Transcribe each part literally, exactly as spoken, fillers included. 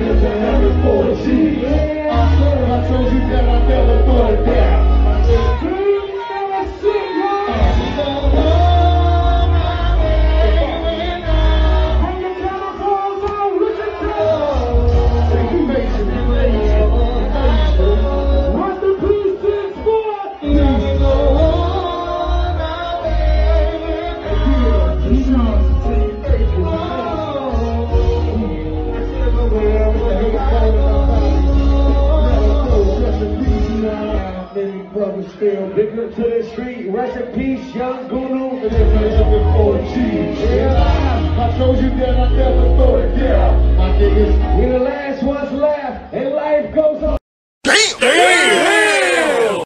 Big up to the street, rest in peace, young Gunu, and then raise up in four G's. Yeah, I told you that I never throw it down. My niggas, we the last ones left, and life goes on. Damn! Damn!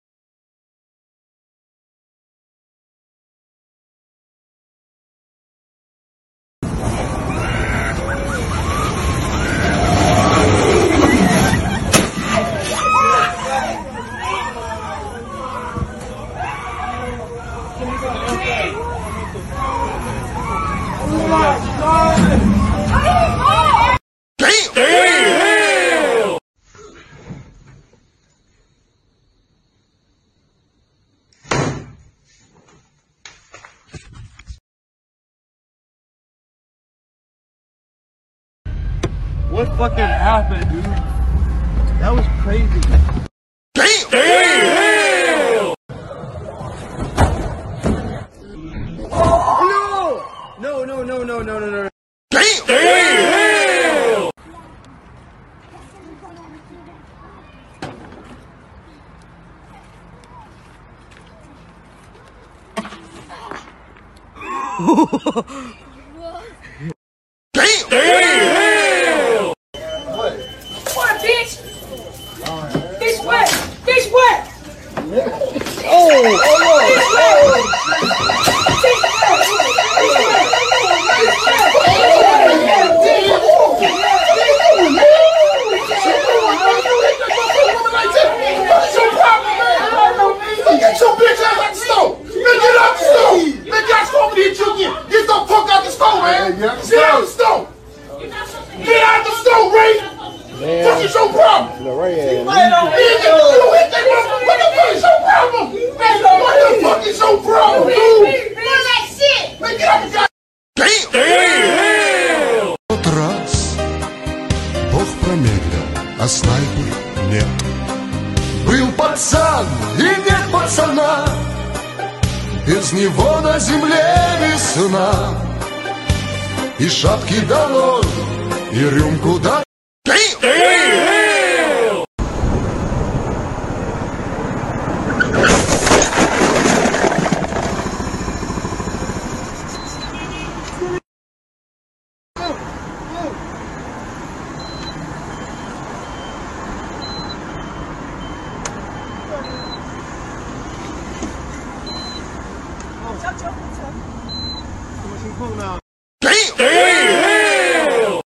Damn! Damn! What fucking happened, dude? That was crazy. Damn! Damn! No! No, no, no, no, no, no, no. Damn! Damn! Damn! Damn! What? What, bitch? Bitch, what? Bitch, what? Oh! Oh, Bitch, what? Get your bitch ass out the store! Man, get out the store! Man, get out the store and hit you again! Get the fuck out the store, man! Get out the store! Get out the store, Ray! What is your problem? What the fuck is your problem? What the fuck is your problem, dude? Man, get out the goddamn... Damn! Damn! Тот раз Бог промедлил, а снайпер нет. Был пацан и нет пацана, без него на земле весна. И шапки долой, и рюмку дай. Damn! Damn! Damn! Damn!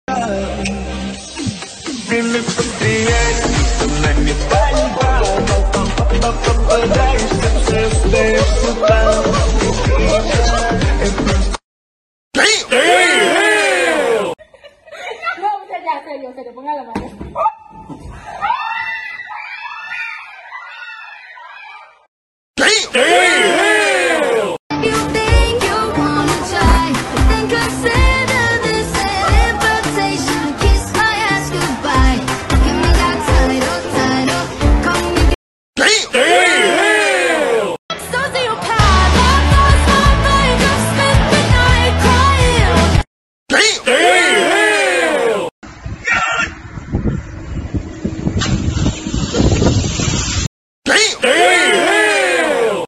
Damn! Damn! No, usted ya, serio, se le ponga la mano. Damn! Damn! You think you wanna try, then consider this an invitation. Kiss my ass goodbye. Give me that title, title. Call me. Damn! Damn! Sociopath, I lost my mind. Just spent the night crying. Damn! Damn! Damn! Damn!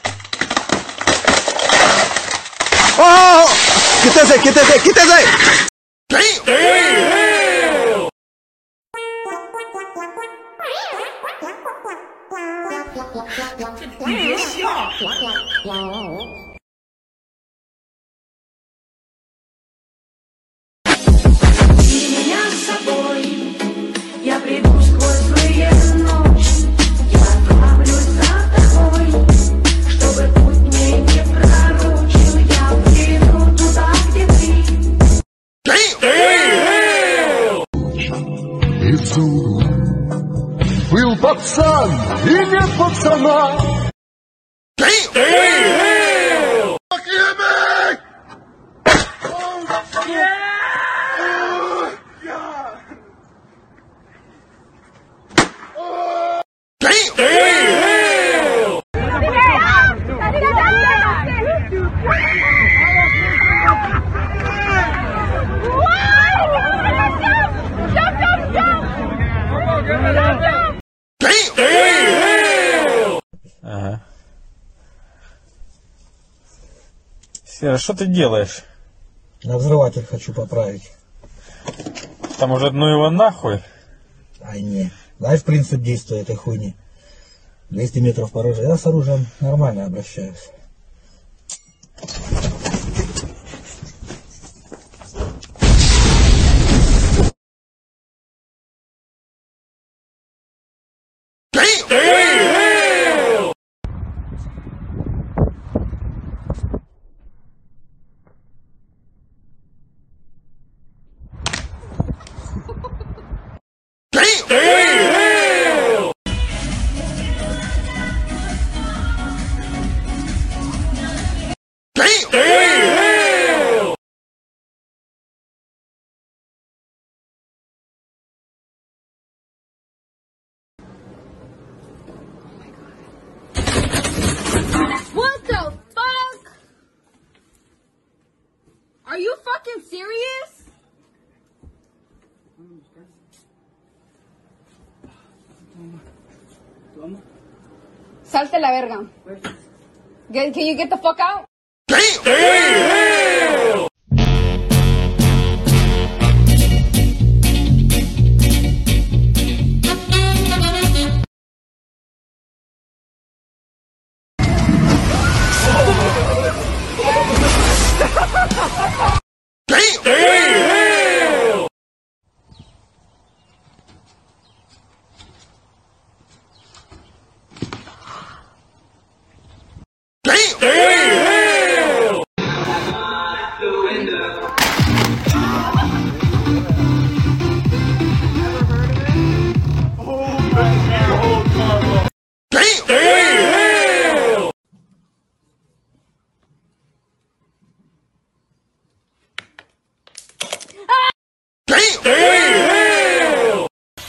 Oh! Quítese, quítese, quítese! Damn! Damn! Бери меня с собой, я приду сквозь злые ночи, я отправлюсь за тобой, чтобы путь мне не пророчил, я приду туда, где ты. Damn! Damn! пацан и нет пацана. Damn! Damn! Fuck you, man! Oh, yeah! Damn! Damn! Damn! Damn! Ага. Сера, что ты делаешь? На взрыватель хочу поправить. Там уже ну его нахуй. Ай, не. Знаешь принцип действия этой хуйни? двести метров по оружию. Я с оружием нормально обращаюсь. Damn! Damn! Damn! Damn! Damn! Damn! What the fuck? Are you fucking serious? Salte la verga. Get, can you get the fuck out? Damn! Damn! Damn! Damn! Damn! Damn! Damn! Damn! Damn! Damn!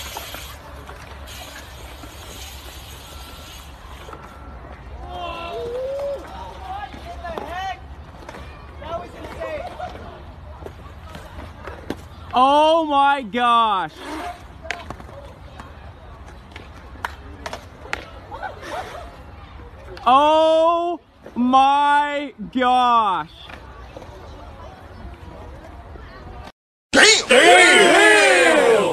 Oh my gosh. Oh my gosh. Damn! Damn!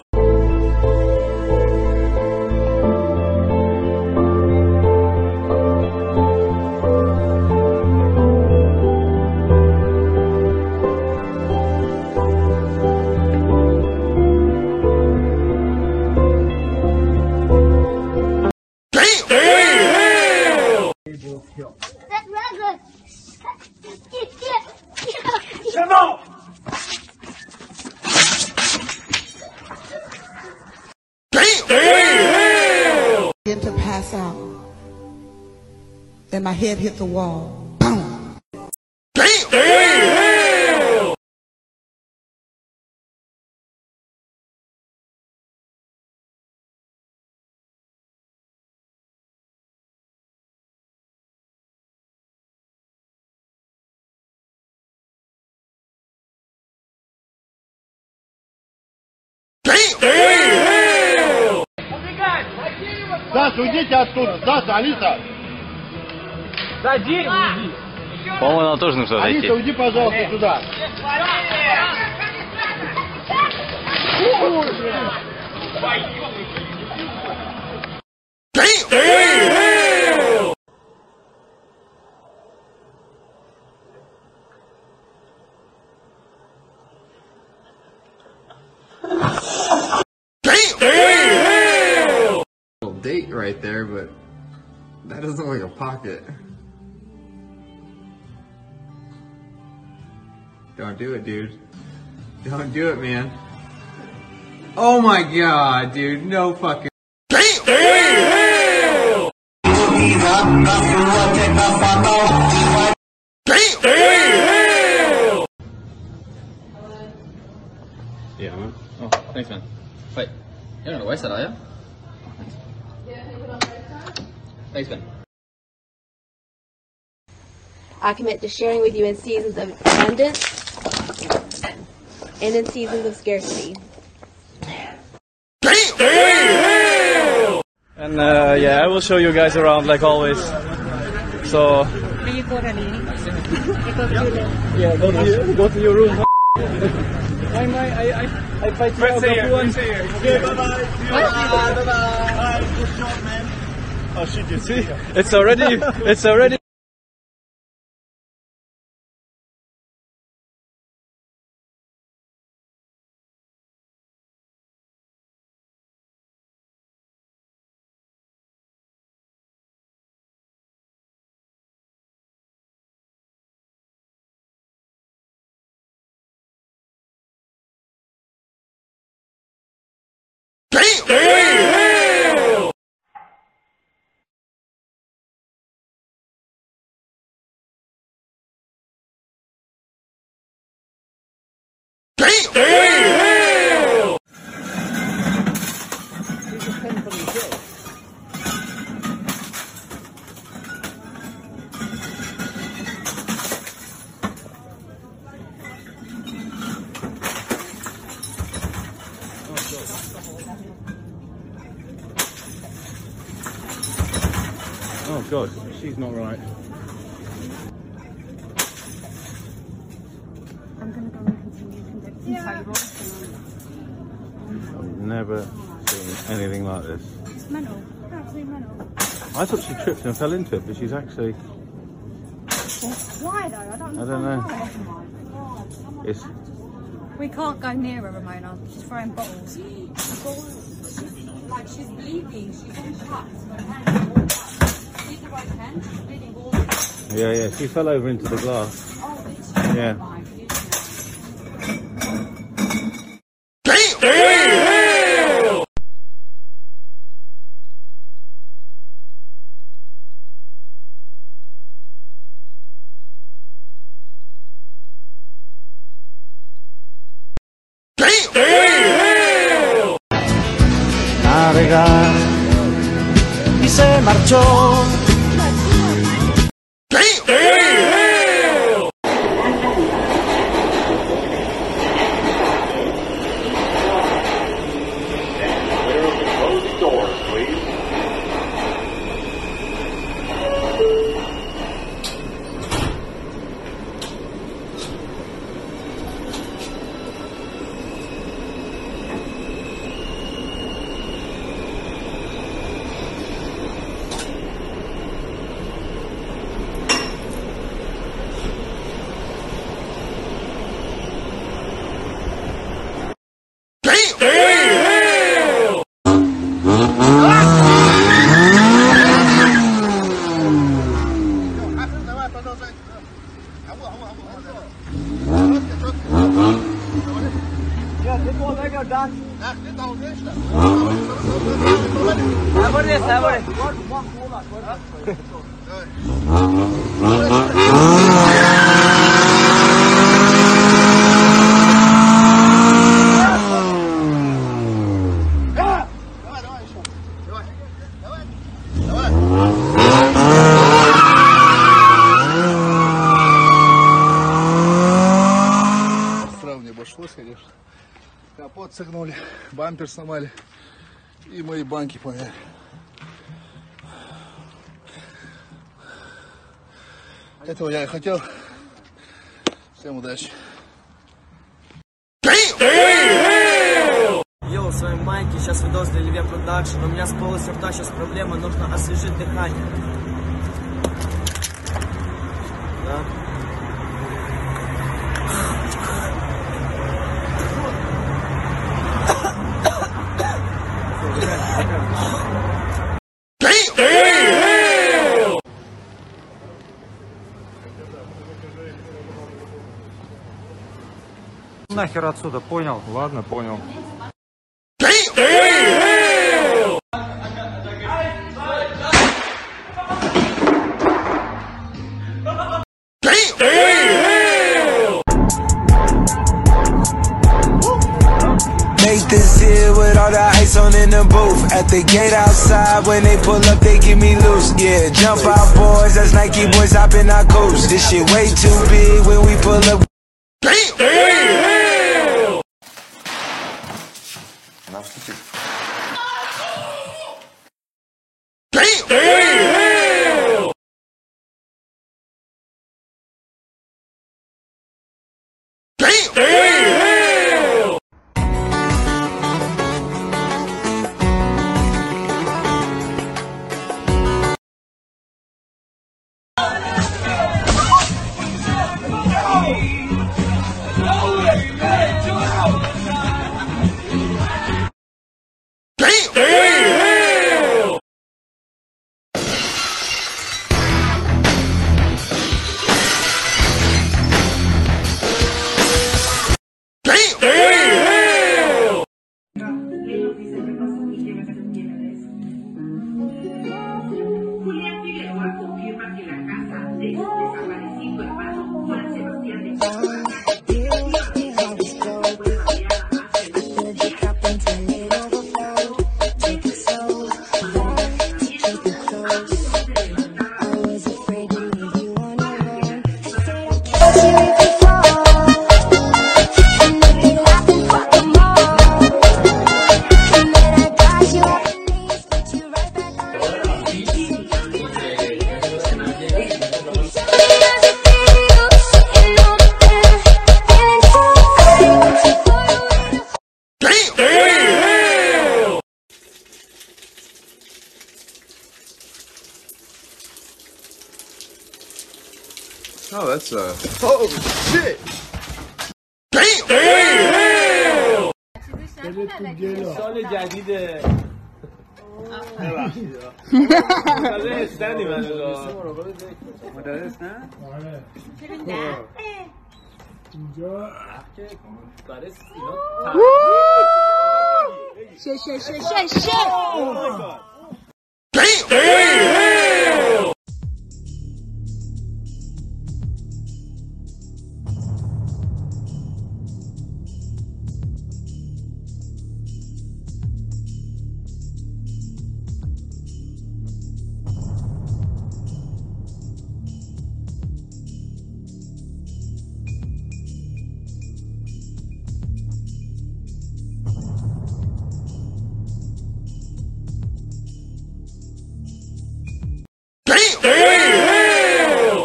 Damn! Damn! Damn! Damn! Begin to pass out. Then my head hit the wall. Boom. Damn! Damn! Damn! Damn! Саша, уйдите оттуда. Саша, Алиса. По-моему, она тоже нужно зайти. Алиса, уйди, пожалуйста, сюда. Damn! Damn! Damn! Damn! Date right there, but that doesn't look like a pocket. Don't do it, dude. Don't do it, man. Oh my god, dude. No fucking. Damn! Damn! Yeah, man. Oh, thanks, man. Wait, you're not gonna waste that, are you? Thanks, man. I commit to sharing with you in seasons of abundance and in seasons of scarcity. And uh, yeah, I will show you guys around like always. So. Are you go to Yeah, go to your, go to your room. I might, I, I, I fight you out of one. Okay, bye bye. Bye bye. Bye. Good shot, man. Oh shit, you see? It's already, it's already. Oh god, she's not right. I'm gonna go and continue conducting tables. I've never seen anything like this. It's mental. Absolutely mental. I thought she tripped and fell into it, but she's actually. Why though? I don't, I don't know. It's. We can't go near her, Ramona. She's throwing bottles. Like she's bleeding, she's in shots. Yeah, yeah, she fell over into the glass. Yeah. Navegar y se marchó. Капот согнули, бампер сломали и мои банки помяли. Этого я и хотел. Всем удачи. Йоу, в своем майке, сейчас видос для Леве Продакшн. У меня с полостью рта сейчас проблема, нужно освежить дыхание. Да. Нахер отсюда, понял? Ладно, понял. drink this here with all the ice on in the booth. At the gate outside, when they pull up, they give me loose. Yeah, jump out, boys. That's Nike boys hopping our coast. This shit way too big when we pull up. Damn! Damn! Damn! Damn! Damn! Damn! Damn! Damn! Damn! Damn! Julián Figueroa confirma que la casa de su desaparecido hermano Juan Sebastián de Chihuahua Oh, that's uh. Oh shit! Damn! Damn! سال جدیده مدرس نه نیمه مدرس نه؟ اینجا Shit, shit, shit, shit, shit! Damn! Damn! Damn! Damn!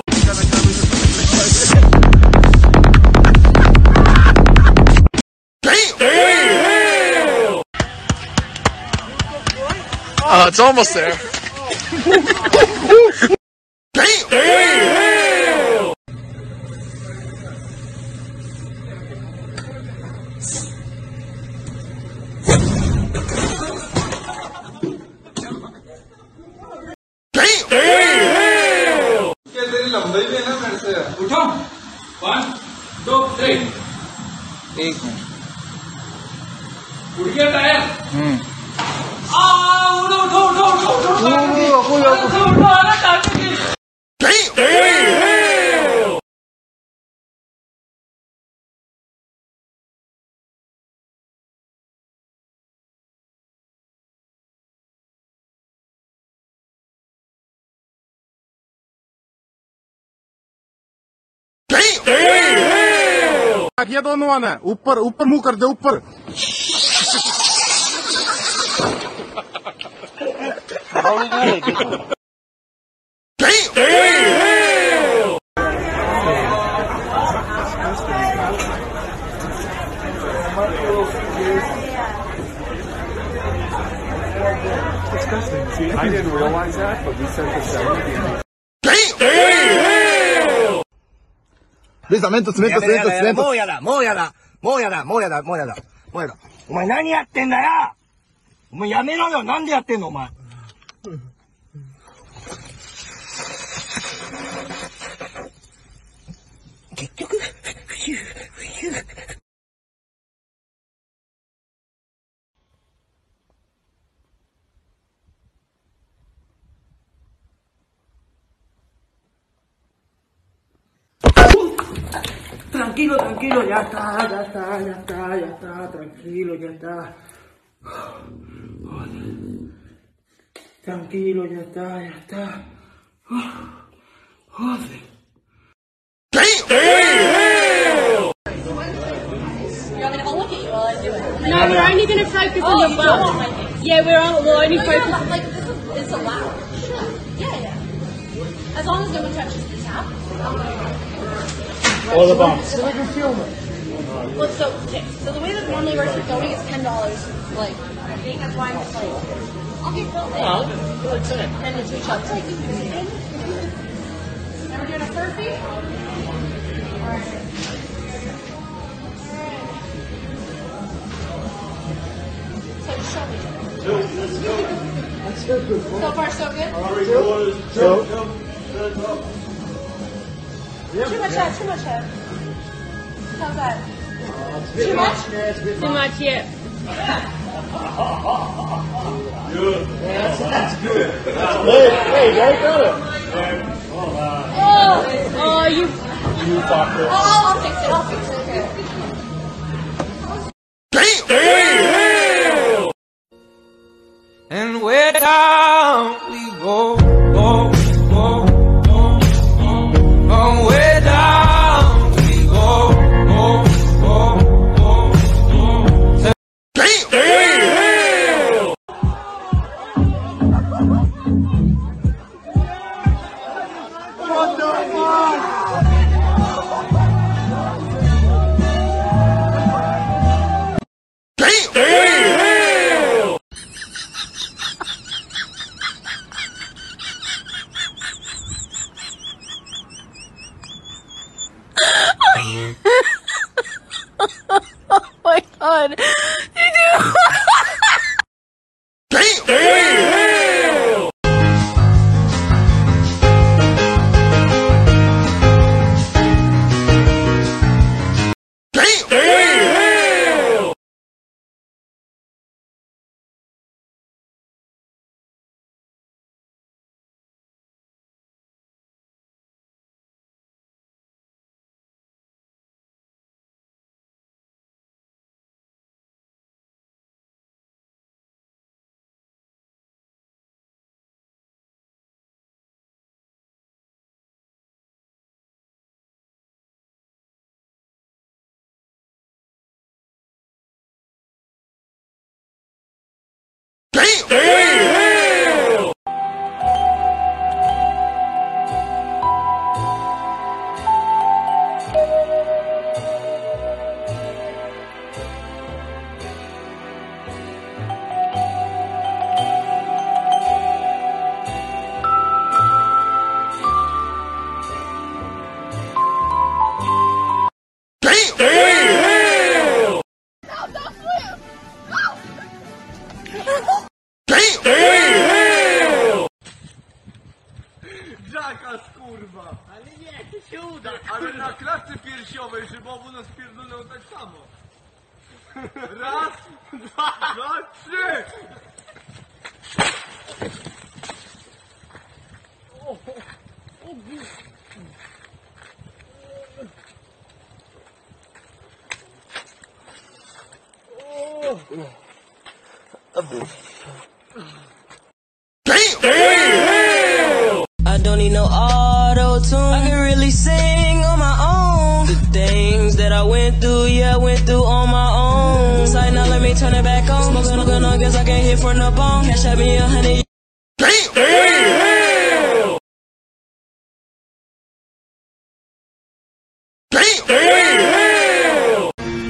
Damn! Damn! Uh, it's almost there. Damn! Damn! Damn! Damn! लंबाई में ना मेरे से उठो one two three एक minute उड़ गया tyre हम्म आ उठो उठो उठो उठो उठो उठो उठो आना tyre Damn! Damn! Damn! Damn! ये दोनों आना है ऊपर ऊपर मुंह कर दे ऊपर Damn! Damn! I didn't realize that, but we sent the seventy. Damn! Damn! Luis, cemento, cemento, cemento, cemento. もうやだ、もうやだ、もうやだ、もうやだ、もうやだ、もうやだ。お前何やってんだよお前やめろよ、なんでやってんのお前。結局、ふゆ、ふゆ。 Pronto. tranquilo, tranquilo, ya está, ya está, ya está, ya está, tranquilo, ya está. Joder. Tranquilo, ya está, ya está. Joder. No, we're only going to focus on your bum. Yeah, we're all, we'll only focus on... Like, this is, it's allowed. Sure. Yeah, yeah. As long as no one touches the tap. All the bumps. So we can film it. Well, so, okay, so the way that normally works with filming is ten dollars. Like, I think that's why I'm just like, I'll get filmed. Oh, good thing. And it's each other. Now we're doing a furphy? Alright. So just show me. That's so good. So far, so good? So, Too much head, too much head. How's that? Too much? Too much, yeah. good. That's, that's good. That's good. Hey, very good. Oh, oh, you. You fucked it. Oh, I'll fix it, I'll fix it. Okay. Damn! And where down we go, go, go, go, go. Oh, where down we go, go, go, go, go. Damn! Damn! What the fuck? Damn! Damn! Oh my god. Did you? Damn! Damn! Damn! Damn! Damn! Damn! Damn! Damn! Damn! Damn! Jackass, kurwa! Ale nie, to się uda! Ale na klatce piersiowej, żeby obu nas pierdolą tak samo. Raz, dwa, dwa, trzy! O, o, o, Damn! Damn! I don't need no auto-tune. I can really sing on my own. The things that I went through, yeah, I went through on my own. Side now, let me turn it back on. Smoking on gun, I guess I can't hit for no bone. Cash at me a honey. Damn! Damn! Damn! Damn!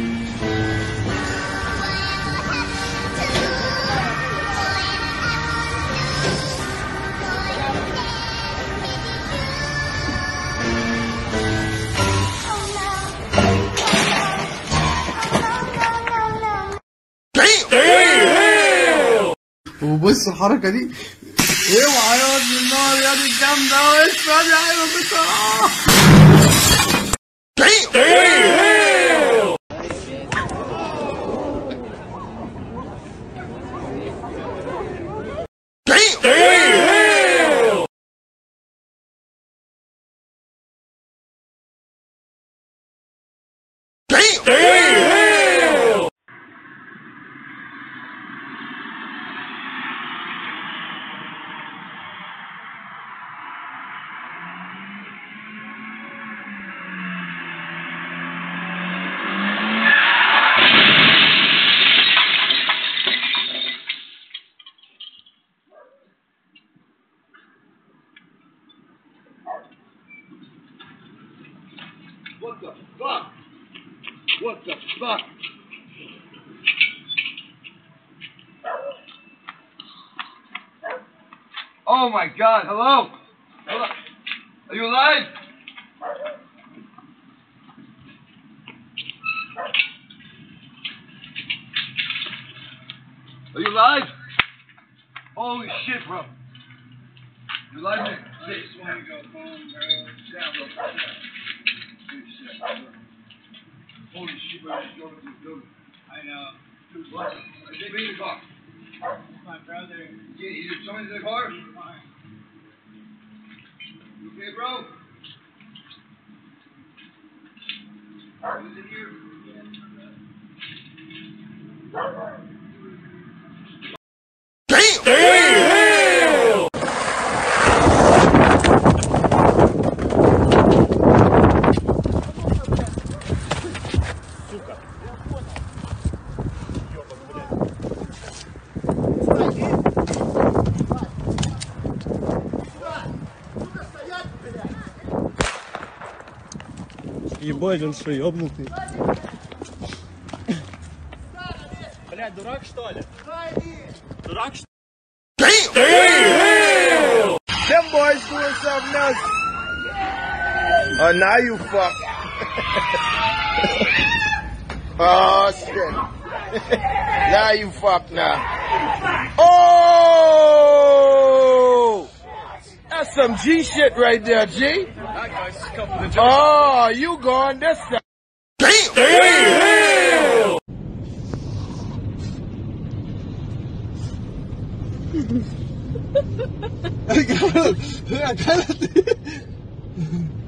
Damn! Damn! وبص الحركة دي اوعى يا ابن النار يا دي الجامدة واسمع يا عيني بسرعة Damn! Damn! Damn! Damn! fuck? What the fuck? Oh my God, hello? Hello? Are you alive? Are you alive? Holy shit, bro. You alive, man? Six. One go, boom, bro. Down, bro. Holy shit, bro. Just drove into the building. I know. Dude, what? They be in the car. My brother. Yeah, you just joined the car? You okay, bro? Who's in here? Damn! Damn! Ебать, он что, ёбнутый? Блядь, дурак что ли? Дурак что ли? Damn! Damn! Them boys doing something else. Oh, now you fuck. Oh, shit. Now you fuck now. Oh! That's some G shit right there, G. Oh, you going this side. Damn! Damn! I got it. I got it.